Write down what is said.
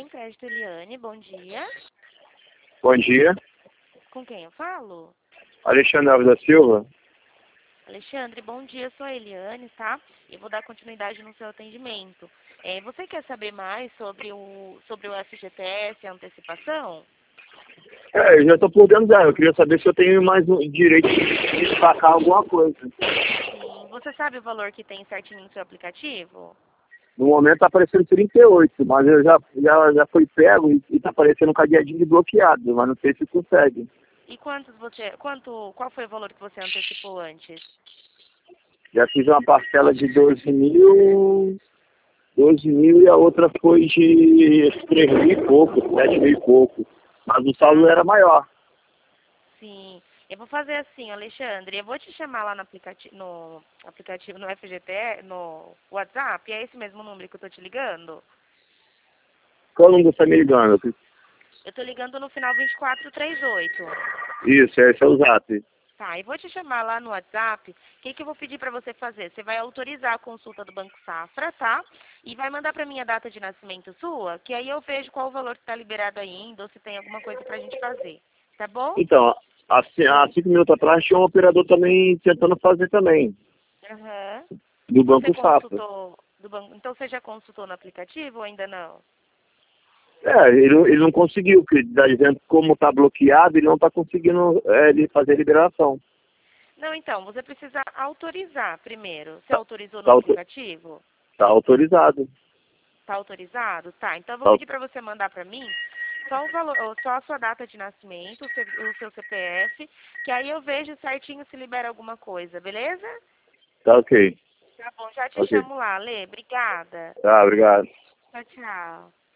Bem Crédito, Eliane, bom dia. Bom dia, Com quem eu falo? Alexandre Alves da Silva. Alexandre, bom dia, sou a Eliane, tá? E vou dar continuidade no seu atendimento. Você quer saber mais sobre o FGTS, a antecipação? Eu já estou por dentro dela. Eu queria saber se eu tenho mais um direito de destacar alguma coisa. Sim. Você sabe o valor que tem certinho no seu aplicativo? No momento está aparecendo 38, mas eu já fui pego e está aparecendo um cadeadinho de bloqueado, mas não sei se consegue. E qual foi o valor que você antecipou antes? Já fiz uma parcela de 12 mil e a outra foi de 3 mil e pouco, 7 mil e pouco. Mas o saldo era maior. Sim. Eu vou fazer assim, Alexandre, eu vou te chamar lá no aplicativo, no FGTS, no WhatsApp, é esse mesmo número que eu tô te ligando? Qual o número que você está me ligando? Eu tô ligando no final 2438. Isso, esse é o Zap. Tá, e vou te chamar lá no WhatsApp. O que eu vou pedir para você fazer? Você vai autorizar a consulta do Banco Safra, tá? E vai mandar para mim a data de nascimento sua, que aí eu vejo qual o valor que está liberado ainda, ou se tem alguma coisa para a gente fazer. Tá bom? Então, há 5 minutos atrás tinha um operador também tentando fazer também, Aham. do Você Banco Safra. consultou do banco? Então você já consultou no aplicativo ou ainda não? Ele não conseguiu, porque está dizendo que como está bloqueado, ele não está conseguindo fazer a liberação. Não, então, você precisa autorizar primeiro. Você Está autorizou no tá, aplicativo? tá autorizado. Tá autorizado? Tá, então eu vou Tá, pedir para você mandar para mim só o valor, ou só a sua data de nascimento, o seu CPF, que aí eu vejo certinho se libera alguma coisa, beleza? tá ok. Tá bom, já te Ok. chamo lá, Lê. Obrigada. Tá, obrigado. Tchau, tchau.